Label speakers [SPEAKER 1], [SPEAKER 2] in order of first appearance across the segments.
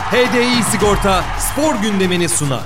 [SPEAKER 1] HDI Sigorta spor gündemini sunar.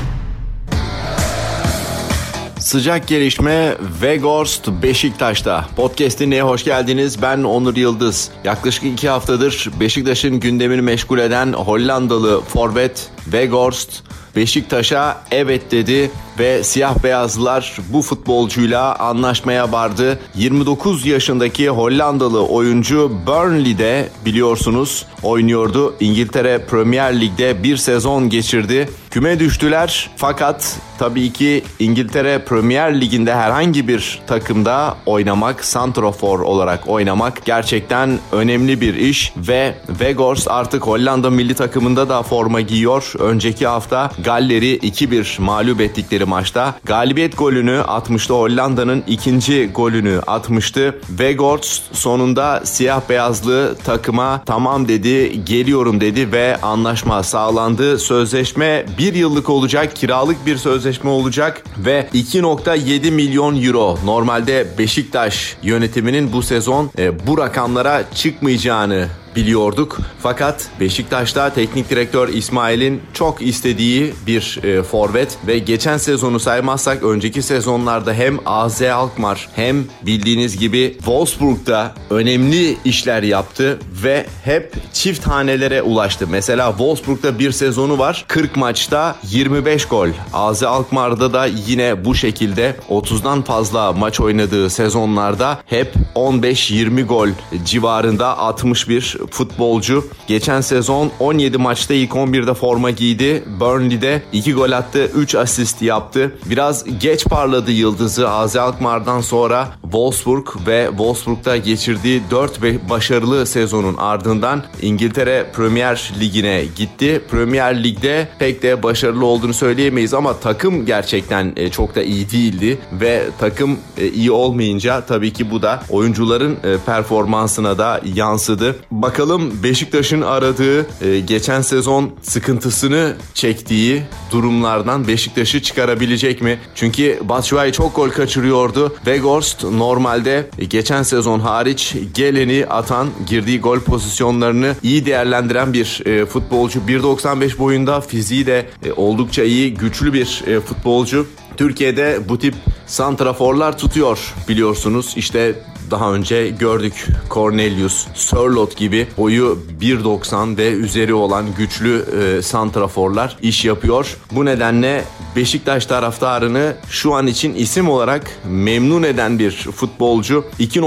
[SPEAKER 2] Sıcak gelişme Weghorst Beşiktaş'ta. Podcast'ine hoş geldiniz. Ben Onur Yıldız. Yaklaşık 2 haftadır Beşiktaş'ın gündemini meşgul eden Hollandalı forvet Weghorst Beşiktaş'a evet dedi ve siyah beyazlılar bu futbolcuyla anlaşmaya vardı. 29 yaşındaki Hollandalı oyuncu Burnley'de biliyorsunuz oynuyordu. İngiltere Premier Lig'de bir sezon geçirdi. Küme düştüler fakat tabii ki İngiltere Premier Ligi'nde herhangi bir takımda oynamak, santrafor olarak oynamak gerçekten önemli bir iş ve Weghorst artık Hollanda milli takımında da forma giyiyor. Önceki hafta Galler'i 2-1 mağlup ettikleri maçta galibiyet golünü atmıştı. Hollanda'nın ikinci golünü atmıştı. Weghorst sonunda siyah beyazlı takıma tamam dedi, geliyorum dedi ve anlaşma sağlandı. Sözleşme 1 yıllık olacak, kiralık bir sözleşme olacak ve 2.7 milyon euro. Normalde Beşiktaş yönetiminin bu sezon bu rakamlara çıkmayacağını biliyorduk. Fakat Beşiktaş'ta teknik direktör İsmail'in çok istediği bir forvet ve geçen sezonu saymazsak önceki sezonlarda hem AZ Alkmaar hem bildiğiniz gibi Wolfsburg'da önemli işler yaptı ve hep çift hanelere ulaştı. Mesela Wolfsburg'da bir sezonu var. 40 maçta 25 gol. AZ Alkmaar'da da yine bu şekilde 30'dan fazla maç oynadığı sezonlarda hep 15-20 gol civarında atmış bir futbolcu. Geçen sezon 17 maçta ilk 11'de forma giydi. Burnley'de 2 gol attı, 3 asist yaptı. Biraz geç parladı yıldızı AZ Alkmaar'dan sonra Wolfsburg ve Wolfsburg'da geçirdiği 4 başarılı sezonun ardından İngiltere Premier Ligi'ne gitti. Premier Lig'de pek de başarılı olduğunu söyleyemeyiz ama takım gerçekten çok da iyi değildi ve takım iyi olmayınca tabii ki bu da oyuncuların performansına da yansıdı. Bakalım Beşiktaş'ın aradığı, geçen sezon sıkıntısını çektiği durumlardan Beşiktaş'ı çıkarabilecek mi? Çünkü Batshuayi çok gol kaçırıyordu. Weghorst normalde geçen sezon hariç geleni atan, girdiği gol pozisyonlarını iyi değerlendiren bir futbolcu. 1.95 boyunda, fiziği de oldukça iyi, güçlü bir futbolcu. Türkiye'de bu tip santraforlar tutuyor biliyorsunuz. İşte daha önce gördük, Cornelius, Sörloth gibi boyu 1.90 ve üzeri olan güçlü santraforlar iş yapıyor. Bu nedenle Beşiktaş taraftarını şu an için isim olarak memnun eden bir futbolcu.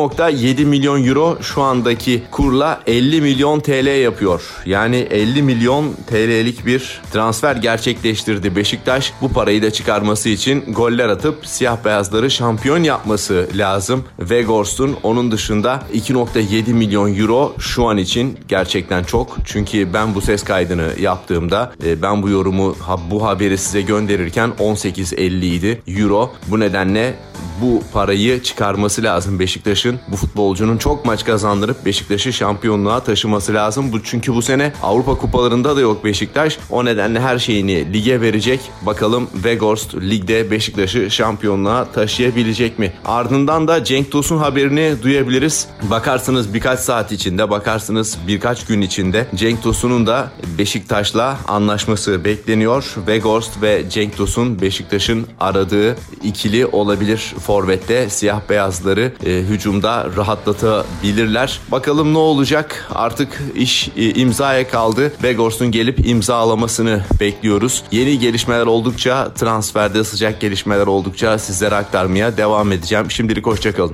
[SPEAKER 2] 2.7 milyon euro şu andaki kurla 50 milyon TL yapıyor. Yani 50 milyon TL'lik bir transfer gerçekleştirdi Beşiktaş. Bu parayı da çıkarması için goller atıp siyah beyazları şampiyon yapması lazım. Weghorst'un onun dışında 2.7 milyon euro şu an için gerçekten çok. Çünkü ben bu ses kaydını yaptığımda ben bu yorumu, bu haberi size gönderirken 18.50 idi euro. Bu nedenle bu parayı çıkarması lazım Beşiktaş'ın. Bu futbolcunun çok maç kazandırıp Beşiktaş'ı şampiyonluğa taşıması lazım. Çünkü bu sene Avrupa kupalarında da yok Beşiktaş. O nedenle her şeyini lige verecek. Bakalım Weghorst ligde Beşiktaş'ı şampiyonluğa taşıyabilecek mi? Ardından da Cenk Tosun haberini duyabiliriz. Bakarsınız birkaç saat içinde, bakarsınız birkaç gün içinde Cenk Tosun'un da Beşiktaş'la anlaşması bekleniyor. Weghorst ve Cenk Tosun Beşiktaş'ın aradığı ikili olabilir. Forvet'te siyah beyazları hücumda rahatlatabilirler. Bakalım ne olacak? Artık iş imzaya kaldı. Weghorst'un gelip imzalamasını bekliyoruz. Yeni gelişmeler oldukça, transferde sıcak gelişmeler oldukça sizlere aktarmaya devam edeceğim. Şimdilik hoşçakalın.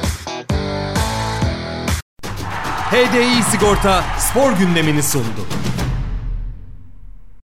[SPEAKER 1] HDI Sigorta spor gündemini sundu.